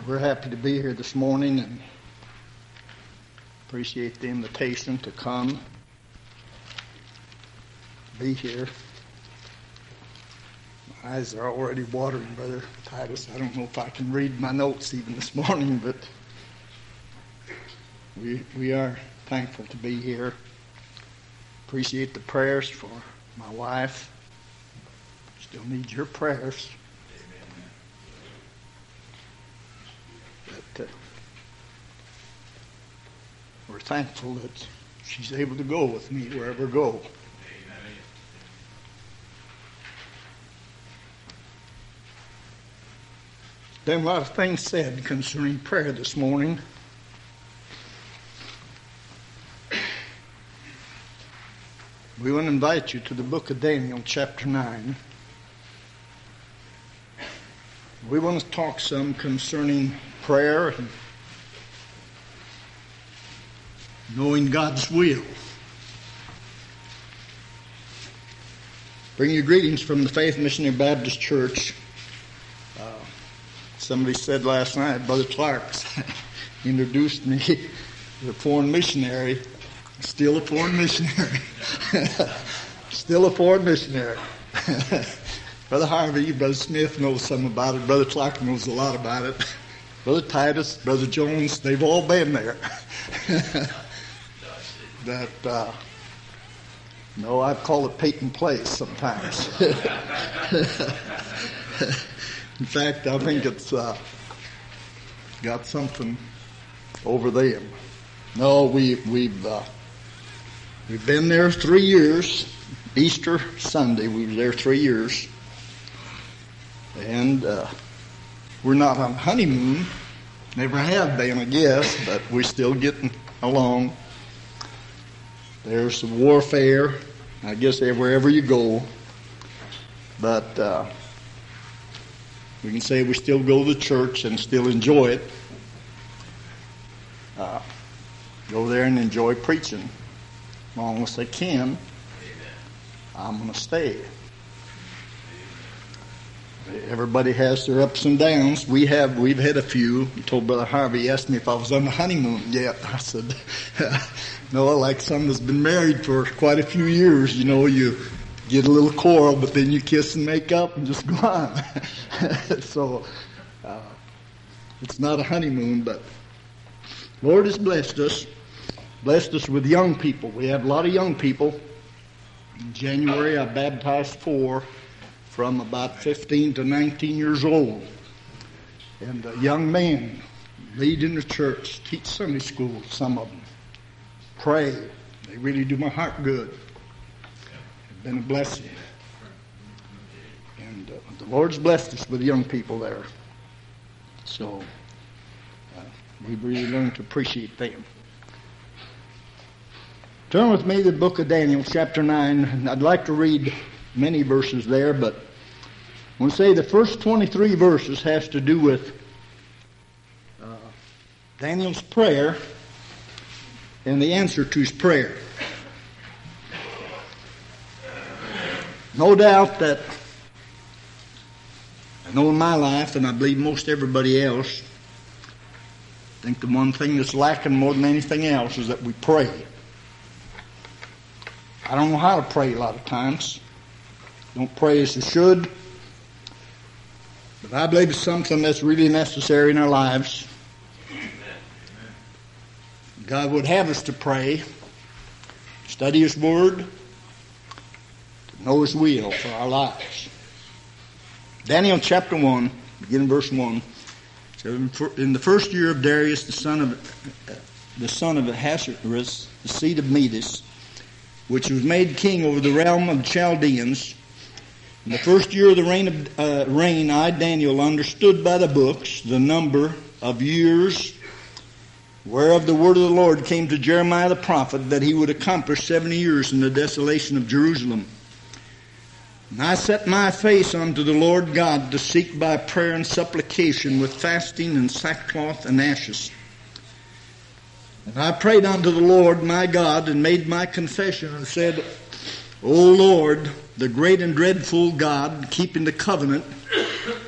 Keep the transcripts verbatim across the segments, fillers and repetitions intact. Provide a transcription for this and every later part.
We're happy to be here this morning and appreciate the invitation to come be here. My eyes are already watering, Brother Titus. I don't know if I can read my notes even this morning, but we we are thankful to be here. Appreciate the prayers for my wife. Still need your prayers. But, uh, we're thankful that she's able to go with me wherever I go. There's been a lot of things said concerning prayer this morning. We want to invite you to the book of Daniel, chapter nine. We want to talk some concerning prayer and knowing God's will. Bring you greetings from the Faith Missionary Baptist Church. Uh, somebody said last night, Brother Clark introduced me to a foreign missionary. Still a foreign missionary. Still a foreign missionary. Brother Harvey, Brother Smith knows something about it. Brother Clark knows a lot about it. Brother Titus, Brother Jones, they've all been there. that, uh, no, I call it Peyton Place sometimes. In fact, I think it's uh, got something over them. No, we, we've uh, we've been there three years. Easter Sunday, we were there three years. And uh, we're not on honeymoon. Never have been, I guess, but we're still getting along. There's some warfare, I guess, wherever you go. But uh, we can say we still go to church and still enjoy it. Uh, go there and enjoy preaching. As long as they can, I'm going to stay. Everybody has their ups and downs. We have, we've had a few. He told Brother Harvey, he asked me if I was on the honeymoon yet. I said, no, like someone that's been married for quite a few years. You know, you get a little quarrel, but then you kiss and make up and just go on. so, uh, it's not a honeymoon, but Lord has blessed us. Blessed us with young people. We have a lot of young people. In January, I baptized four from about fifteen to nineteen years old. And a young man lead in the church, teach Sunday school, some of them. Pray. They really do my heart good. It's been a blessing. And uh, the Lord's blessed us with young people there. So uh, we've really learned to appreciate them. Turn with me to the book of Daniel, chapter nine. I'd like to read many verses there, but I want to say the first twenty-three verses has to do with uh, Daniel's prayer and the answer to his prayer. No doubt that I know in my life, and I believe most everybody else, I think the one thing that's lacking more than anything else is that we pray. I don't know how to pray a lot of times. Don't pray as I should. But I believe it's something that's really necessary in our lives. God would have us to pray, study His Word, to know His will for our lives. Daniel chapter one, beginning verse one. In the first year of Darius, the son of the son of Ahasuerus, the seed of Medes, which was made king over the realm of the Chaldeans, in the first year of the reign, of, uh, reign, I, Daniel, understood by the books the number of years whereof the word of the Lord came to Jeremiah the prophet, that he would accomplish seventy years in the desolation of Jerusalem. And I set my face unto the Lord God to seek by prayer and supplication with fasting and sackcloth and ashes. And I prayed unto the Lord my God and made my confession and said, O Lord, the great and dreadful God, keeping the covenant,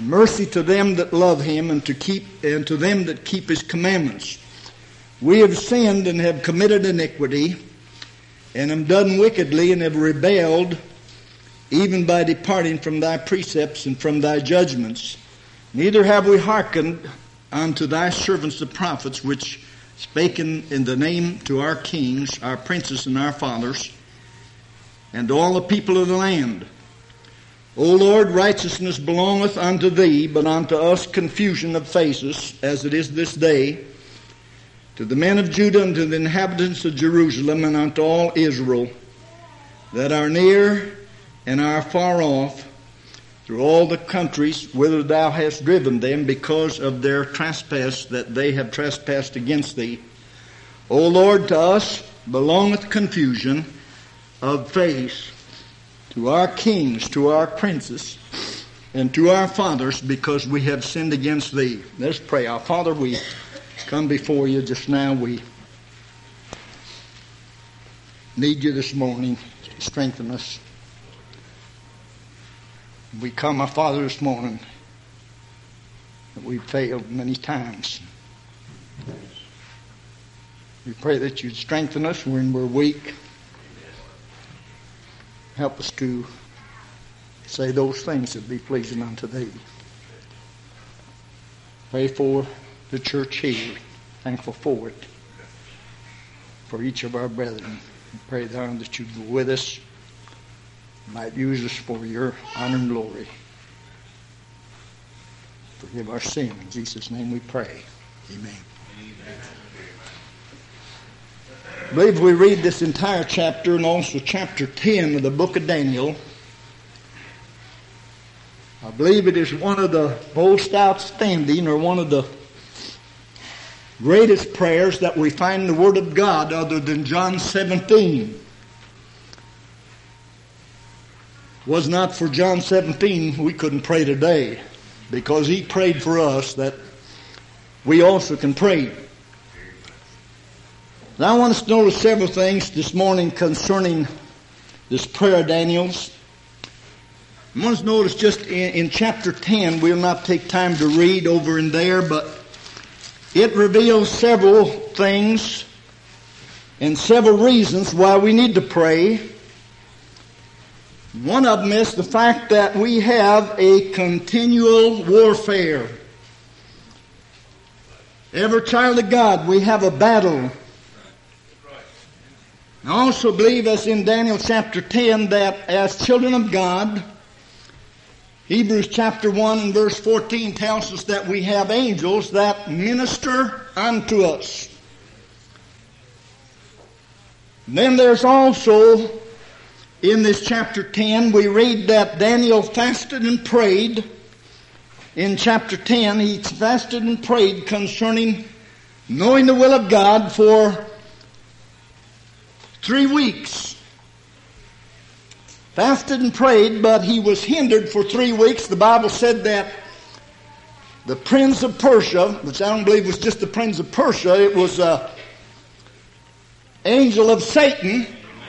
and mercy to them that love him, and to keep and to them that keep his commandments. We have sinned and have committed iniquity, and have done wickedly, and have rebelled, even by departing from thy precepts and from thy judgments. Neither have we hearkened unto thy servants the prophets, which spake in, in the name to our kings, our princes, and our fathers, and to all the people of the land. O Lord, righteousness belongeth unto thee, but unto us confusion of faces, as it is this day, to the men of Judah and to the inhabitants of Jerusalem, and unto all Israel, that are near and are far off, through all the countries whither thou hast driven them, because of their trespass that they have trespassed against thee. O Lord, to us belongeth confusion of face, to our kings, to our princes, and to our fathers, because we have sinned against thee. Let's pray. Our Father, we come before you just now. We need you this morning to strengthen us. We come, our Father, this morning that we've failed many times. We pray that you'd strengthen us when we're weak. Help us to say those things that be pleasing unto thee. Pray for the church here. Thankful for it. For each of our brethren. We pray, thou, that you'd go with us. Might use us for your honor and glory. Forgive our sin. In Jesus' name we pray. Amen. Amen. I believe we read this entire chapter and also chapter ten of the book of Daniel. I believe it is one of the most outstanding, or one of the greatest prayers that we find in the Word of God, other than John seventeen. Was not for John seventeen, we couldn't pray today, because he prayed for us that we also can pray. Now I want us to notice several things this morning concerning this prayer of Daniel's. I want us to notice just in, in chapter ten, we'll not take time to read over in there, but it reveals several things and several reasons why we need to pray. One of them is the fact that we have a continual warfare. Every child of God, we have a battle. I also believe, as in Daniel chapter ten, that as children of God, Hebrews chapter one and verse fourteen tells us that we have angels that minister unto us. And then there's also, in this chapter ten, we read that Daniel fasted and prayed. In chapter ten, he fasted and prayed concerning knowing the will of God for three weeks. Fasted and prayed, but he was hindered for three weeks. The Bible said that the prince of Persia, which I don't believe was just the prince of Persia, it was an angel of Satan,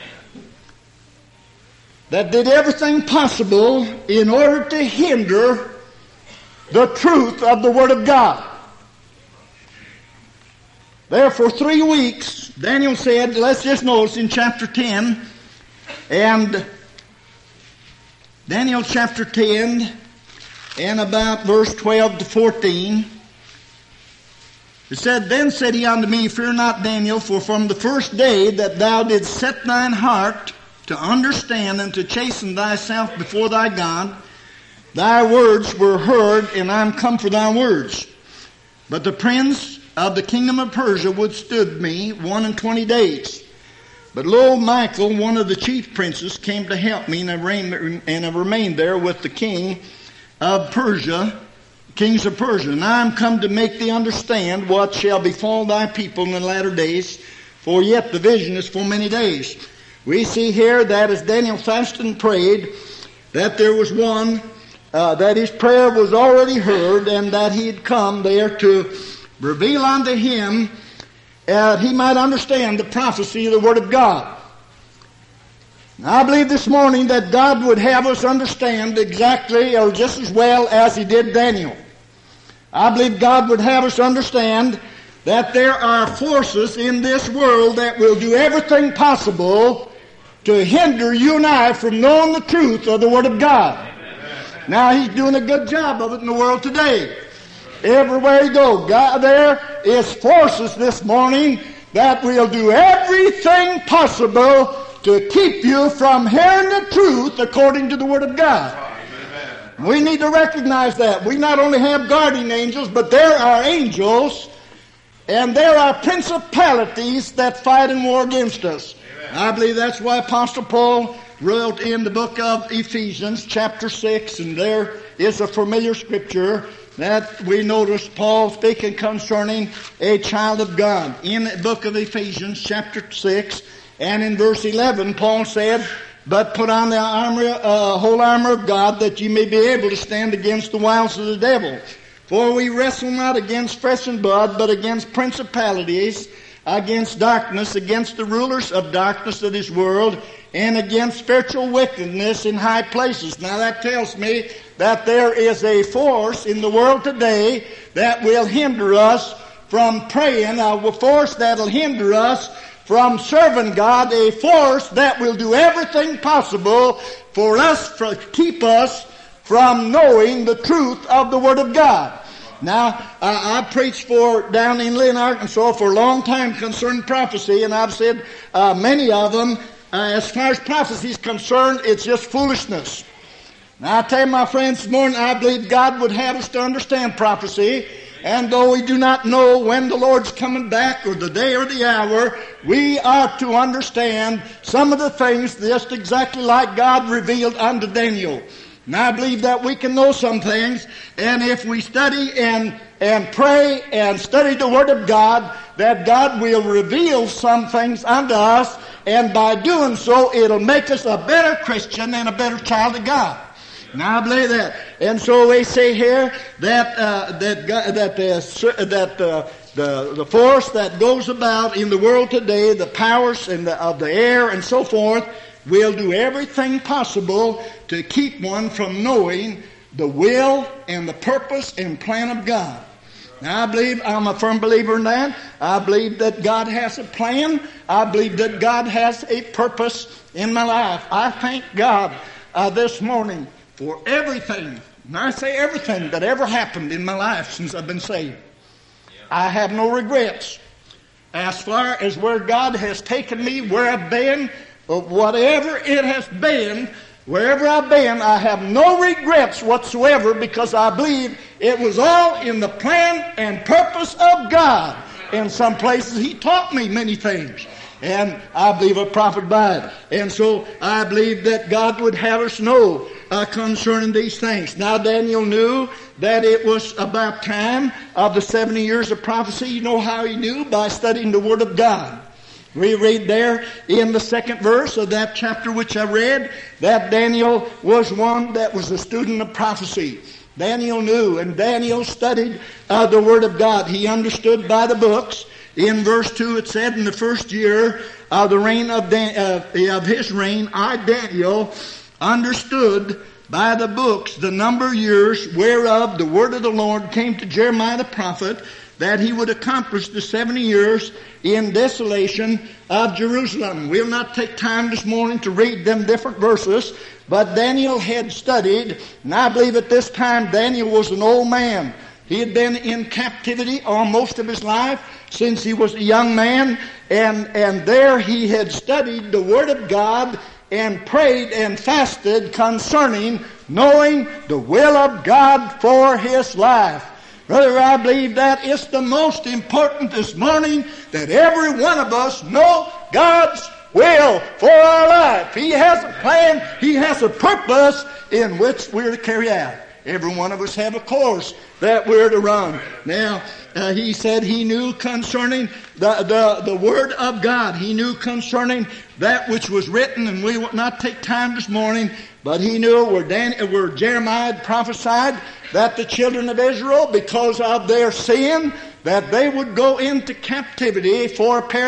that did everything possible in order to hinder the truth of the Word of God. There for three weeks, Daniel said, let's just notice in chapter ten, and Daniel chapter ten, and about verse twelve to fourteen, it said, Then said he unto me, Fear not, Daniel, for from the first day that thou didst set thine heart to understand and to chasten thyself before thy God, thy words were heard, and I am come for thy words. But the prince of the kingdom of Persia withstood me one and twenty days. But lo, Michael, one of the chief princes, came to help me, and I remained there with the king of Persia, kings of Persia. And I am come to make thee understand what shall befall thy people in the latter days, for yet the vision is for many days. We see here that as Daniel fasted and prayed, that there was one, uh, that his prayer was already heard, and that he had come there to reveal unto him, uh, he might understand the prophecy of the Word of God. Now, I believe this morning that God would have us understand exactly or just as well as He did Daniel. I believe God would have us understand that there are forces in this world that will do everything possible to hinder you and I from knowing the truth of the Word of God. Amen. Now, He's doing a good job of it in the world today. Everywhere you go, God, there is forces this morning that will do everything possible to keep you from hearing the truth according to the Word of God. Amen. We need to recognize that. We not only have guardian angels, but there are angels and there are principalities that fight and war against us. Amen. I believe that's why Apostle Paul wrote in the book of Ephesians chapter six, and there is a familiar scripture that we notice Paul speaking concerning a child of God. In the book of Ephesians chapter six and in verse eleven, Paul said, "But put on the armor, uh, whole armor of God, that ye may be able to stand against the wiles of the devil. For we wrestle not against flesh and blood, but against principalities, against darkness, against the rulers of darkness of this world, and against spiritual wickedness in high places." Now that tells me that there is a force in the world today that will hinder us from praying, a force that will hinder us from serving God, a force that will do everything possible for us, to keep us from knowing the truth of the Word of God. Now, uh, I preached for down in Lynn, Arkansas for a long time concerning prophecy, and I've said uh, many of them, uh, as far as prophecy is concerned, it's just foolishness. Now, I tell you, my friends, this morning, I believe God would have us to understand prophecy, and though we do not know when the Lord's coming back or the day or the hour, we are to understand some of the things just exactly like God revealed unto Daniel. And I believe that we can know some things, and if we study and, and pray and study the Word of God, that God will reveal some things unto us, and by doing so, it'll make us a better Christian and a better child of God. Now I believe that. And so they say here that uh, that God, that the that uh, the the force that goes about in the world today, the powers and the, of the air and so forth, will do everything possible to keep one from knowing the will and the purpose and plan of God. Now I believe, I'm a firm believer in that. I believe that God has a plan. I believe that God has a purpose in my life. I thank God uh, this morning for everything, and I say everything that ever happened in my life since I've been saved. I have no regrets. As far as where God has taken me, where I've been, or whatever it has been, wherever I've been, I have no regrets whatsoever, because I believe it was all in the plan and purpose of God. In some places He taught me many things, and I believe I profited by it. And so I believe that God would have us know uh, concerning these things. Now Daniel knew that it was about time of the seventy years of prophecy. You know how he knew? By studying the Word of God. We read there in the second verse of that chapter which I read that Daniel was one that was a student of prophecy. Daniel knew, and Daniel studied uh, the Word of God. He understood by the books. In verse two it said, "In the first year of the reign of, Dan- uh, of his reign, I, Daniel, understood by the books the number of years whereof the word of the Lord came to Jeremiah the prophet, that he would accomplish the seventy years in desolation of Jerusalem." We'll not take time this morning to read them different verses, but Daniel had studied, and I believe at this time Daniel was an old man. He had been in captivity all most of his life since he was a young man, and, and there he had studied the Word of God and prayed and fasted concerning knowing the will of God for his life. Brother, I believe that it's the most important this morning that every one of us know God's will for our life. He has a plan. He has a purpose in which we're to carry out. Every one of us have a course that we're to run. Now, uh, he said he knew concerning the, the, the Word of God. He knew concerning that which was written, and we will not take time this morning, but he knew where, Dan, where Jeremiah prophesied that the children of Israel, because of their sin, that they would go into captivity for a period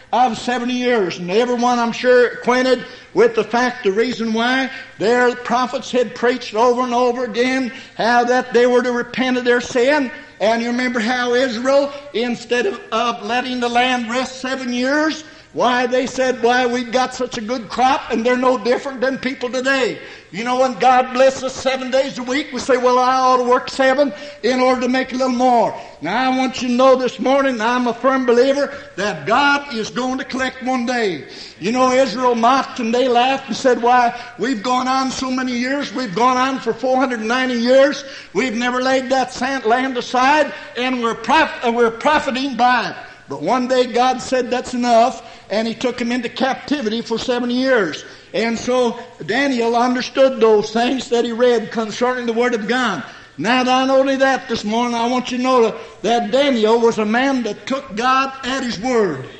of seventy years. And everyone, I'm sure, acquainted with the fact, the reason why. Their prophets had preached over and over again how that they were to repent of their sin. And you remember how Israel, instead of, of letting the land rest seven years, why they said, why we've got such a good crop and they're no different than people today. You know, when God blesses us seven days a week, we say, well, I ought to work seven in order to make a little more. Now, I want you to know this morning, I'm a firm believer that God is going to collect one day. You know, Israel mocked and they laughed and said, why, we've gone on so many years. We've gone on for four hundred ninety years. We've never laid that land aside, and we're, prof- we're profiting by it. But one day God said that's enough, and He took him into captivity for seven years. And so Daniel understood those things that he read concerning the Word of God. Now, not only that, this morning I want you to know that Daniel was a man that took God at His word.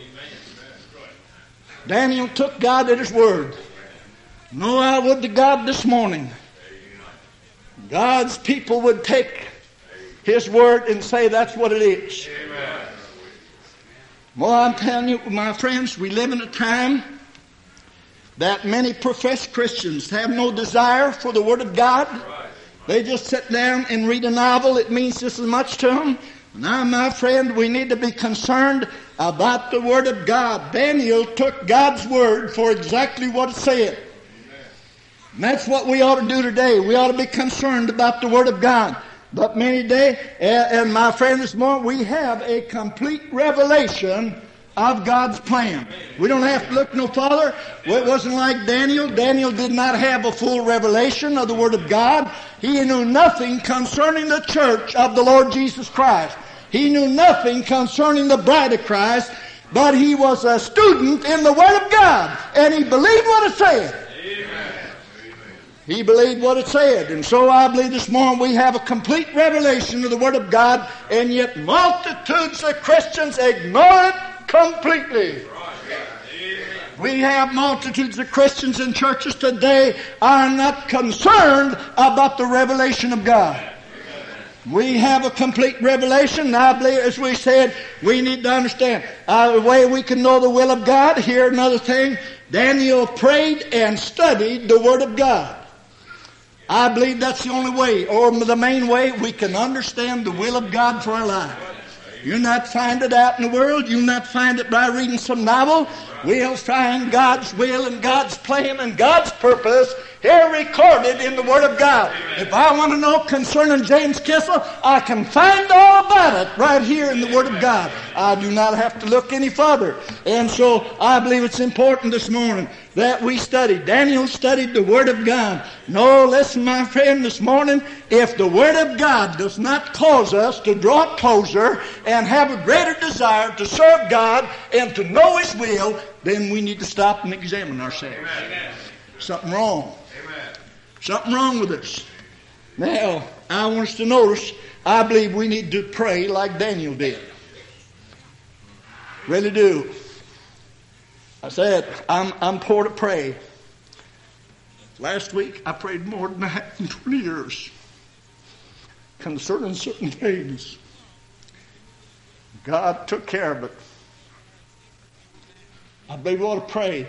Daniel took God at His word. No, I would to God this morning, God's people would take His word and say that's what it is. Amen. Well, I'm telling you, my friends, we live in a time that many professed Christians have no desire for the Word of God. They just sit down and read a novel. It means just as much to them. Now, my friend, we need to be concerned about the Word of God. Daniel took God's Word for exactly what it said. And that's what we ought to do today. We ought to be concerned about the Word of God. But many day, and my friend, this morning, we have a complete revelation of God's plan. We don't have to look no farther. Well, it wasn't like Daniel. Daniel did not have a full revelation of the Word of God. He knew nothing concerning the church of the Lord Jesus Christ. He knew nothing concerning the bride of Christ, but he was a student in the Word of God, and he believed what it said. Amen. He believed what it said. And so I believe this morning we have a complete revelation of the Word of God, and yet multitudes of Christians ignore it completely. We have multitudes of Christians in churches today are not concerned about the revelation of God. We have a complete revelation. Now, I believe, as we said, we need to understand uh, the way we can know the will of God. Here, another thing, Daniel prayed and studied the Word of God. I believe that's the only way, or the main way, we can understand the will of God for our life. You'll not find it out in the world. You'll not find it by reading some novel. We'll find God's will and God's plan and God's purpose here recorded in the Word of God. If I want to know concerning James Kissel, I can find all about it right here in the Word of God. I do not have to look any further. And so I believe it's important this morning that we study. Daniel studied the Word of God. No, listen, my friend, this morning, if the Word of God does not cause us to draw closer and have a greater desire to serve God and to know His will, then we need to stop and examine ourselves. Amen. Something wrong. Amen. Something wrong with us. Now, I want us to notice, I believe we need to pray like Daniel did. Really do. I said, I'm, I'm poor to pray. Last week, I prayed more than I had in twenty years concerning certain things. God took care of it. I believe we ought to pray.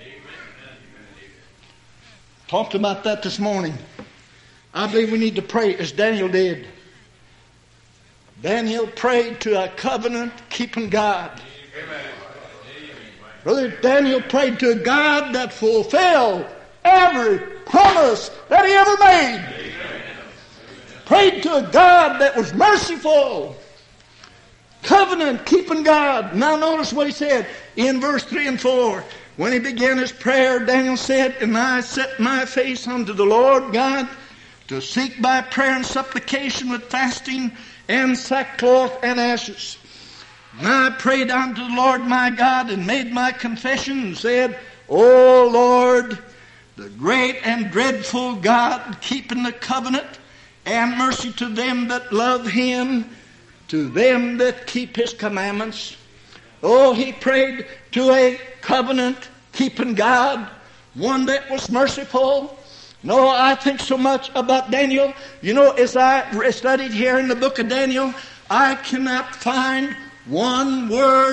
Talked about that this morning. I believe we need to pray as Daniel did. Daniel prayed to a covenant-keeping God. Amen. Brother Daniel prayed to a God that fulfilled every promise that he ever made. Amen. Prayed to a God that was merciful. Covenant-keeping God. Now notice what he said in verse three and four. When he began his prayer, Daniel said, And I set my face unto the Lord God to seek by prayer and supplication with fasting and sackcloth and ashes. And I prayed unto the Lord my God and made my confession and said, O Lord, the great and dreadful God, keeping the covenant and mercy to them that love Him, to them that keep His commandments. Oh, he prayed to a covenant-keeping God, one that was merciful. No, I think so much about Daniel. You know, as I studied here in the book of Daniel, I cannot find one word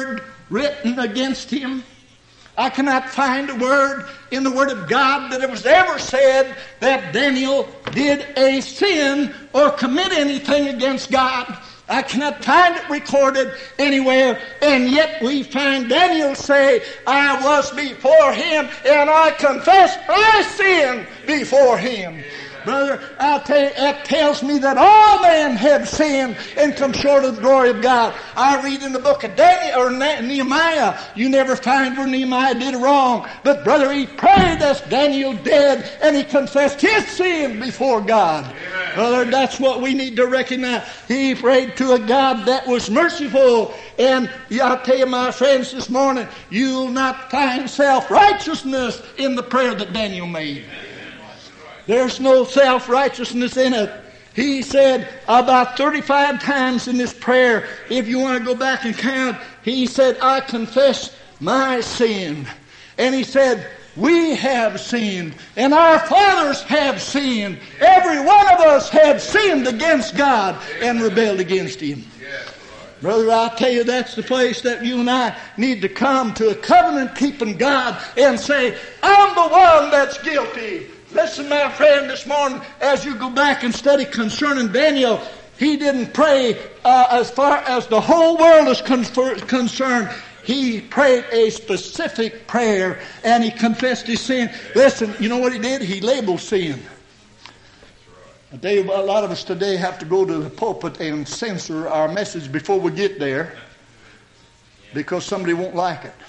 written against him. I cannot find a word in the Word of God that it was ever said that Daniel did a sin or commit anything against God. I cannot find it recorded anywhere, and yet we find Daniel say, I was before him, and I confess my sin before him. Brother, I'll tell you, it tells me that all men have sinned and come short of the glory of God. I read in the book of Daniel or Nehemiah, you never find where Nehemiah did wrong. But brother, he prayed as Daniel did, and he confessed his sin before God. Amen. Brother, that's what we need to recognize. He prayed to a God that was merciful. And I'll tell you, my friends, this morning, you'll not find self-righteousness in the prayer that Daniel made. There's no self-righteousness in it. He said about thirty-five times in this prayer, if you want to go back and count, he said, I confess my sin. And he said, we have sinned, and our fathers have sinned. Every one of us have sinned against God and rebelled against him. Brother, I tell you, that's the place that you and I need to come to a covenant-keeping God and say, I'm the one that's guilty. Listen, my friend, this morning, as you go back and study concerning Daniel, he didn't pray uh, as far as the whole world is con- concerned. He prayed a specific prayer, and he confessed his sin. Listen, you know what he did? He labeled sin. I tell you, a lot of us today have to go to the pulpit and censor our message before we get there because somebody won't like it.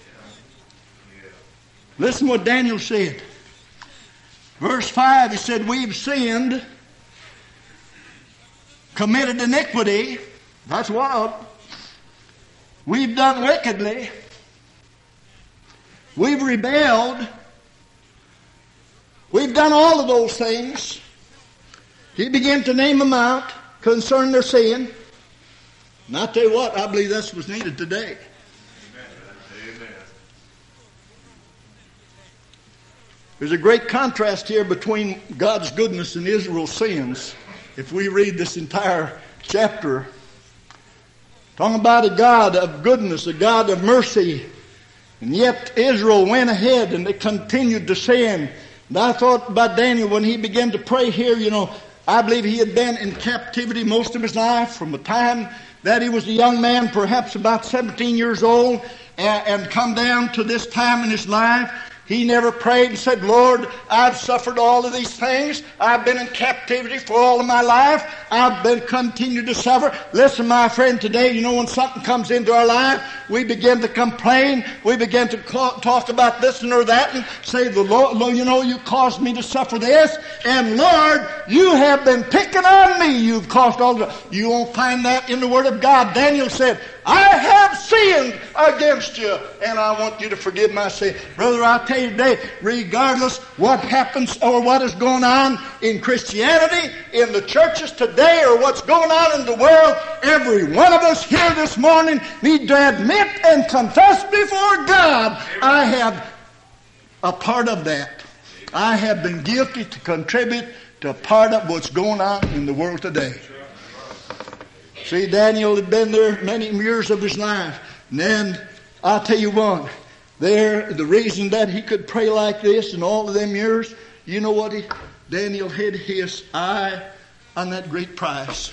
Listen what Daniel said. Verse five, he said, we've sinned, committed iniquity. That's wild. We've done wickedly. We've rebelled. We've done all of those things. He began to name them out concerning their sin. And I tell you what, I believe that's what's needed today. There's a great contrast here between God's goodness and Israel's sins. If we read this entire chapter, talking about a God of goodness, a God of mercy, and yet Israel went ahead and they continued to sin. And I thought about Daniel when he began to pray here, you know, I believe he had been in captivity most of his life from the time that he was a young man, perhaps about seventeen years old, and, and come down to this time in his life. He never prayed and said, Lord, I've suffered all of these things. I've been in captivity for all of my life. I've been continued to suffer. Listen, my friend, today, you know, when something comes into our life, we begin to complain. We begin to talk about this and or that and say, the Lord, you know, you caused me to suffer this. And Lord, you have been picking on me. You've caused all the... You won't find that in the Word of God. Daniel said, I have sinned against you, and I want you to forgive my sin. Brother, I'll tell you today, regardless what happens or what is going on in Christianity, in the churches today, or what's going on in the world, every one of us here this morning need to admit and confess before God, I have a part of that. I have been guilty to contribute to part of what's going on in the world today. See, Daniel had been there many years of his life. And then, I'll tell you what, there, the reason that he could pray like this in all of them years, you know what? He, Daniel had his eye on that great prize.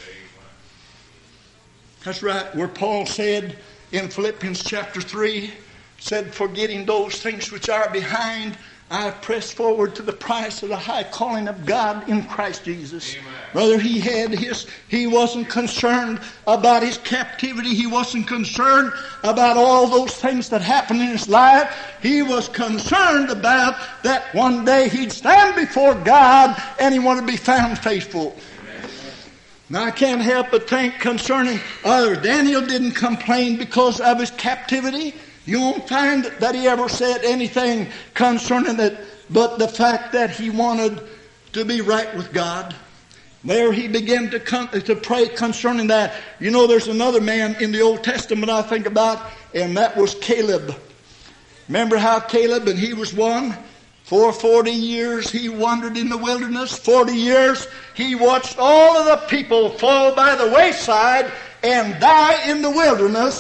That's right, where Paul said in Philippians chapter three, said, forgetting those things which are behind, I press forward to the prize of the high calling of God in Christ Jesus. Amen. Brother, he had his, he wasn't concerned about his captivity. He wasn't concerned about all those things that happened in his life. He was concerned about that one day he'd stand before God and he wanted to be found faithful. Amen. Now I can't help but think concerning others. Daniel didn't complain because of his captivity. You won't find that he ever said anything concerning it, but the fact that he wanted to be right with God. There he began to come, to pray concerning that. You know, there's another man in the Old Testament I think about, and that was Caleb. Remember how Caleb, and he was one, for forty years he wandered in the wilderness. forty years he watched all of the people fall by the wayside and die in the wilderness.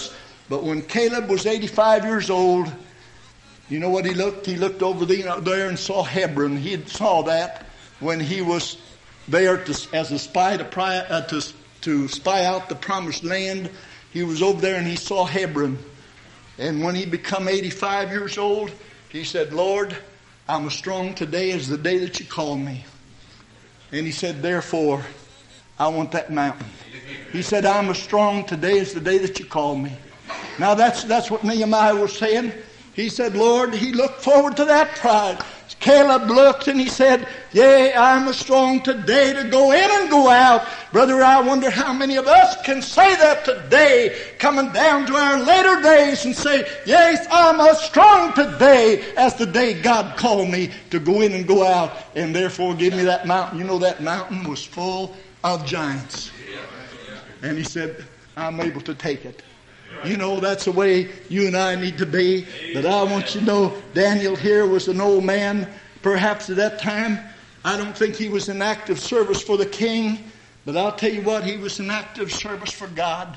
But when Caleb was eighty-five years old, you know what he looked? He looked over there and saw Hebron. He saw that when he was there to, as a spy to, pry, uh, to, to spy out the promised land. He was over there and he saw Hebron. And when he became eighty-five years old, he said, Lord, I'm as strong today as the day that you called me. And he said, therefore, I want that mountain. He said, I'm as strong today as the day that you called me. Now that's that's what Nehemiah was saying. He said, Lord, he looked forward to that pride. Caleb looked and he said, yea, I'm as strong today to go in and go out. Brother, I wonder how many of us can say that today, coming down to our later days and say, yes, I'm as strong today as the day God called me to go in and go out, and therefore give me that mountain. You know, that mountain was full of giants. And he said, I'm able to take it. You know, that's the way you and I need to be. But I want you to know, Daniel here was an old man. Perhaps at that time, I don't think he was in active service for the king. But I'll tell you what, he was in active service for God.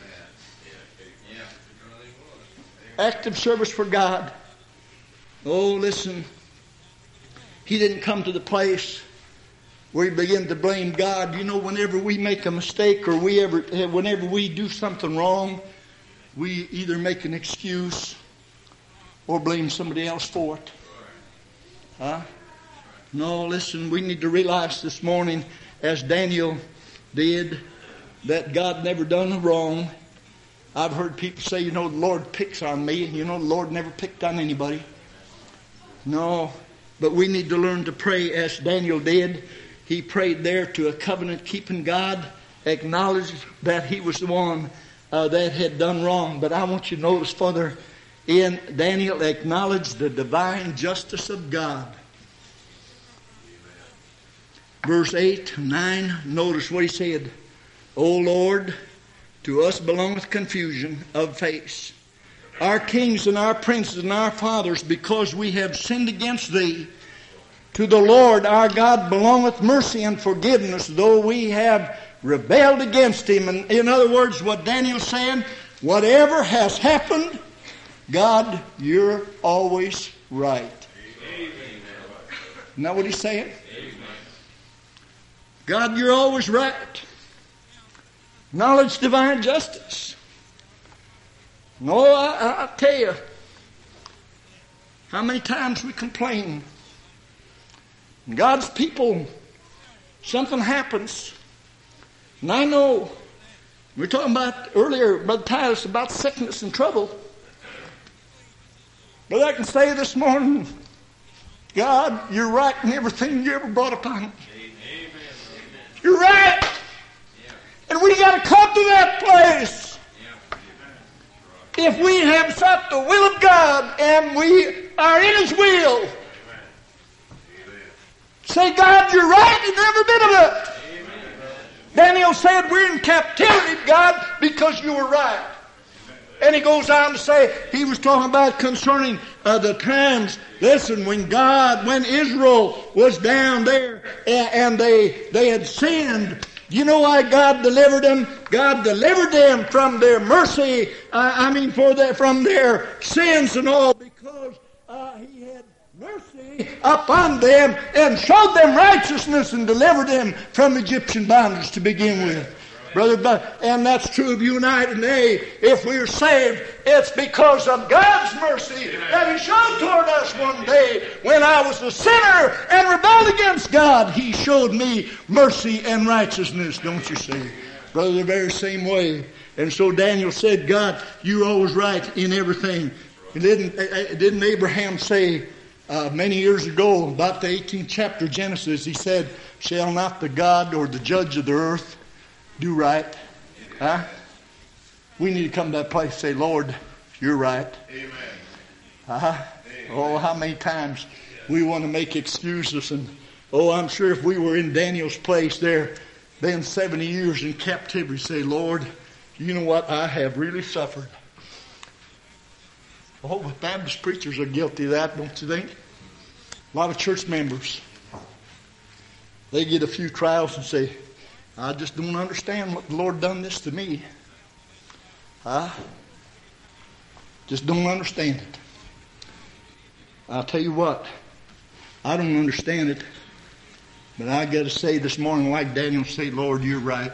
Active service for God. Oh, listen. He didn't come to the place where he began to blame God. You know, whenever we make a mistake or we ever, whenever we do something wrong, we either make an excuse or blame somebody else for it. Huh? No, listen, we need to realize this morning, as Daniel did, that God never done wrong. I've heard people say, you know, the Lord picks on me. You know, the Lord never picked on anybody. No, but we need to learn to pray as Daniel did. He prayed there to a covenant-keeping God, acknowledged that he was the one Uh, that had done wrong. But I want you to notice further in Daniel acknowledged the divine justice of God. Verse eight, nine, notice what he said. O Lord, to us belongeth confusion of face. Our kings and our princes and our fathers, because we have sinned against thee. To the Lord our God belongeth mercy and forgiveness, though we have rebelled against him. And in other words, what Daniel's saying, whatever has happened, God, you're always right. Amen. Isn't that what he's saying? Amen. God, you're always right. Knowledge, divine justice. No, I, I tell you, how many times we complain. God's people, something happens. And I know, we were talking about earlier, Brother Titus, about sickness and trouble. But I can say this morning, God, you're right in everything you ever brought upon me. Amen. You're right. Yeah. And we got to come to that place. Yeah. If we have sought the will of God and we are in his will, amen. Say, God, you're right in every bit of it. Daniel said, we're in captivity, God, because you were right. And he goes on to say, he was talking about concerning uh, the times, listen, when God, when Israel was down there and, and they they had sinned, you know why God delivered them? God delivered them from their mercy, uh, I mean, for their, from their sins and all, because uh, he had mercy upon them and showed them righteousness and delivered them from Egyptian bondage to begin with. Brother, and that's true of you and I today. If we're saved, it's because of God's mercy that he showed toward us one day. When I was a sinner and rebelled against God, he showed me mercy and righteousness, don't you see? Brother, the very same way. And so Daniel said, God, you're always right in everything. Didn't, didn't Abraham say, Uh, many years ago, about the eighteenth chapter of Genesis, he said, shall not the God or the judge of the earth do right? Huh? We need to come to that place and say, Lord, you're right. Amen. Uh-huh. Amen. Oh, how many times we want to make excuses. And oh, I'm sure if we were in Daniel's place there, then seventy years in captivity, say, Lord, you know what? I have really suffered. Oh, but Baptist preachers are guilty of that, don't you think? A lot of church members, they get a few trials and say, I just don't understand what the Lord done this to me. Huh? Just don't understand it. I'll tell you what, I don't understand it, but I got to say this morning, like Daniel said, Lord, you're right.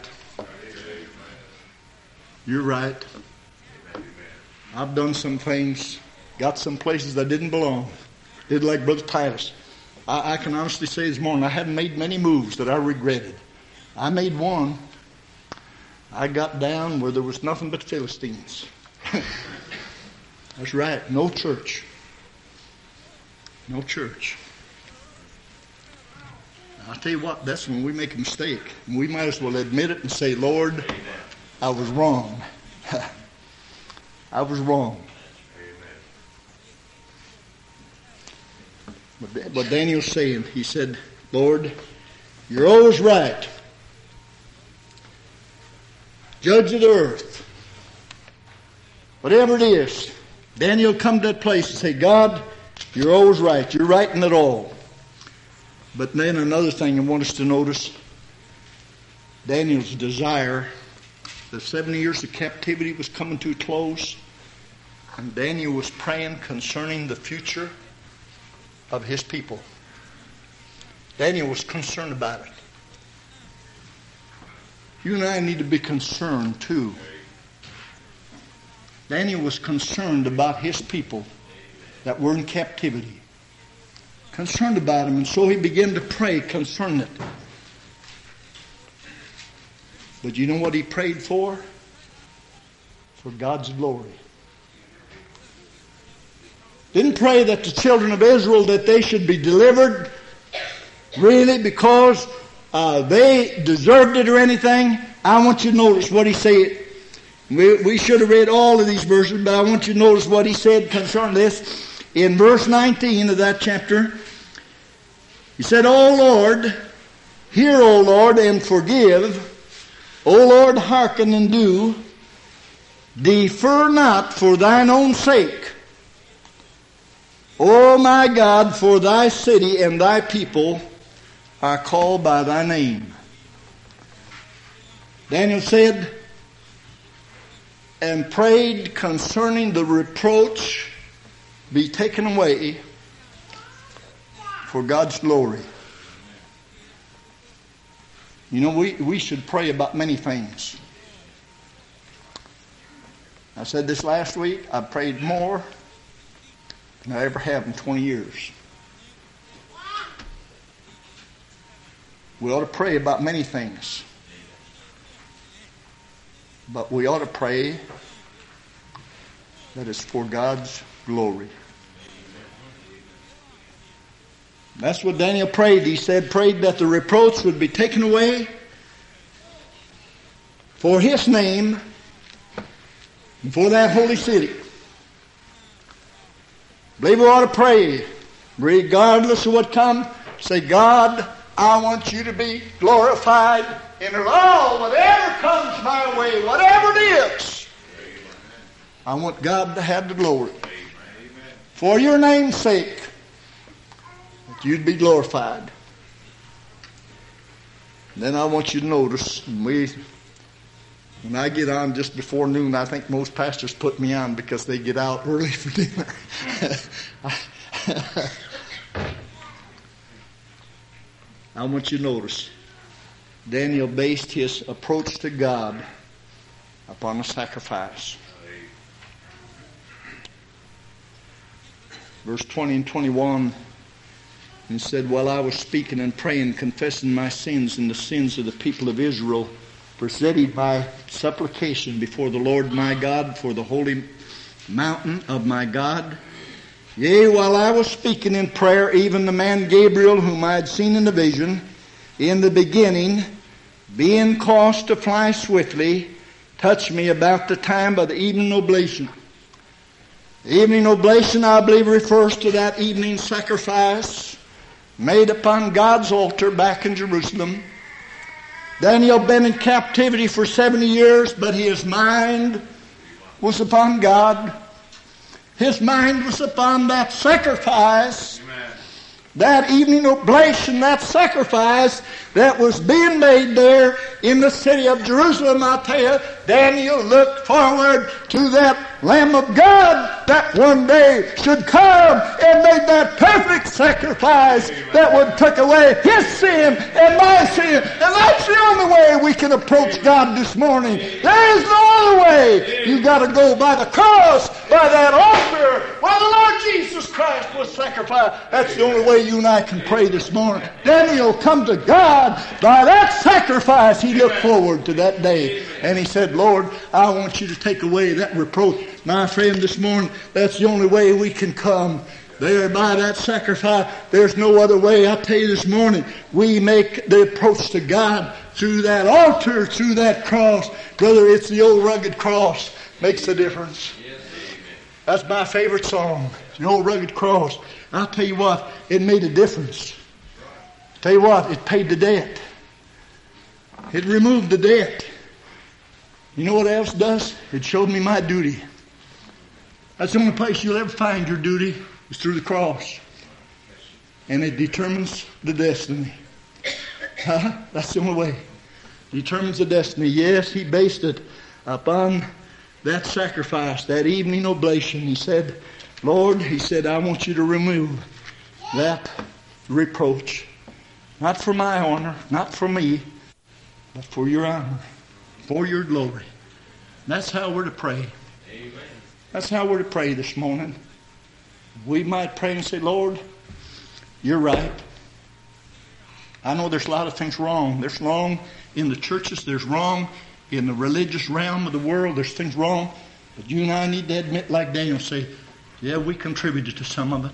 You're right. I've done some things, got some places that didn't belong. Did like Brother Titus. I, I can honestly say this morning, I haven't made many moves that I regretted. I made one. I got down where there was nothing but Philistines. That's right. No church. No church. I'll tell you what, that's when we make a mistake. We might as well admit it and say, Lord, Amen. I was wrong. I was wrong. But what Daniel's saying, he said, Lord, you're always right. Judge of the earth. Whatever it is, Daniel come to that place and say, God, you're always right. You're right in it all. But then another thing I want us to notice, Daniel's desire. The seventy years of captivity was coming to a close, and Daniel was praying concerning the future of his people. Daniel was concerned about it. You and I need to be concerned too. Daniel was concerned about his people that were in captivity. Concerned about them, and so he began to pray concerning it. But you know what he prayed for? For God's glory. Didn't pray that the children of Israel, that they should be delivered, really, because uh, they deserved it or anything. I want you to notice what he said. We, we should have read all of these verses, but I want you to notice what he said concerning this. In verse nineteen of that chapter, he said, O Lord, hear, O Lord, and forgive. O Lord, hearken and do. Defer not for thine own sake. O my God, for thy city and thy people are called by thy name. Daniel said and prayed concerning the reproach be taken away for God's glory. You know, we, we should pray about many things. I said this last week, I prayed more than I ever have in twenty years. We ought to pray about many things. But we ought to pray that it's for God's glory. That's what Daniel prayed. He said, prayed that the reproach would be taken away for his name and for that holy city. I believe we ought to pray, regardless of what comes. Say, God, I want you to be glorified in it all, whatever comes my way, whatever it is. I want God to have the glory. For your name's sake, that you'd be glorified. And then I want you to notice, when, we, when I get on just before noon, I think most pastors put me on because they get out early for dinner. I want you to notice, Daniel based his approach to God upon a sacrifice. Verse twenty and twenty-one, he said, while I was speaking and praying, confessing my sins and the sins of the people of Israel, presented my supplication before the Lord my God for the holy mountain of my God. Yea, while I was speaking in prayer, even the man Gabriel, whom I had seen in the vision, in the beginning, being caused to fly swiftly, touched me about the time by the evening oblation. The evening oblation, I believe, refers to that evening sacrifice made upon God's altar back in Jerusalem. Daniel had been in captivity for seventy years, but his mind was upon God. His mind was upon that sacrifice Amen. that evening oblation, that sacrifice that was being made there in the city of Jerusalem, I tell you, Daniel looked forward to that Lamb of God that one day should come and make that perfect sacrifice that would take away his sin and my sin. And that's the only way we can approach God this morning. There is no other way. You've got to go by the cross, by that altar, where the Lord Jesus Christ was sacrificed. That's the only way you and I can pray this morning. Daniel come to God by that sacrifice. He looked forward to that day. And he said, Lord, I want you to take away that reproach. My friend, this morning, that's the only way we can come. There by that sacrifice, there's no other way. I tell you this morning, we make the approach to God through that altar, through that cross. Brother, it's the old rugged cross. Makes a difference. That's my favorite song. The old rugged cross. I'll tell you what, it made a difference. Tell you what, it paid the debt. It removed the debt. You know what else does? It showed me my duty. That's the only place you'll ever find your duty is through the cross. And it determines the destiny. Huh? That's the only way. It determines the destiny. Yes, he based it upon that sacrifice, that evening oblation. He said, Lord, he said, I want you to remove that reproach. Not for my honor, not for me, but for your honor, for your glory. That's how we're to pray. Amen. That's how we're to pray this morning. We might pray and say, Lord, you're right. I know there's a lot of things wrong. There's wrong in the churches. There's wrong in the religious realm of the world. There's things wrong. But you and I need to admit, like Daniel, say, yeah, we contributed to some of it.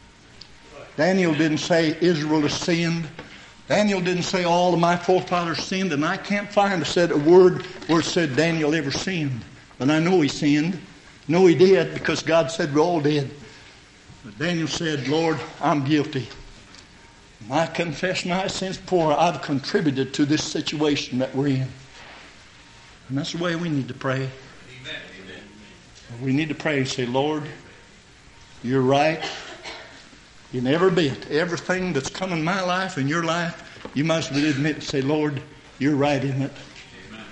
Daniel didn't say Israel has sinned. Daniel didn't say all of my forefathers sinned, and I can't find a, said, a word where it said Daniel ever sinned. But I know he sinned. No, he did, because God said we all did. But Daniel said, Lord, I'm guilty. And I confess my sins before. I've contributed to this situation that we're in. And that's the way we need to pray. Amen. We need to pray and say, Lord, you're right. In every bit, everything that's come in my life and your life, you must admit and say, Lord, you're right in it. Amen.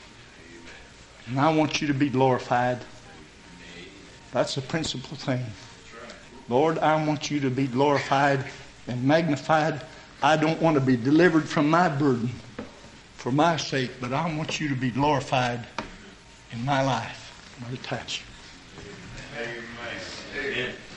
And I want you to be glorified. That's the principal thing. Lord, I want you to be glorified and magnified. I don't want to be delivered from my burden for my sake, but I want you to be glorified in my life. Brother Thatcher. Amen. Amen.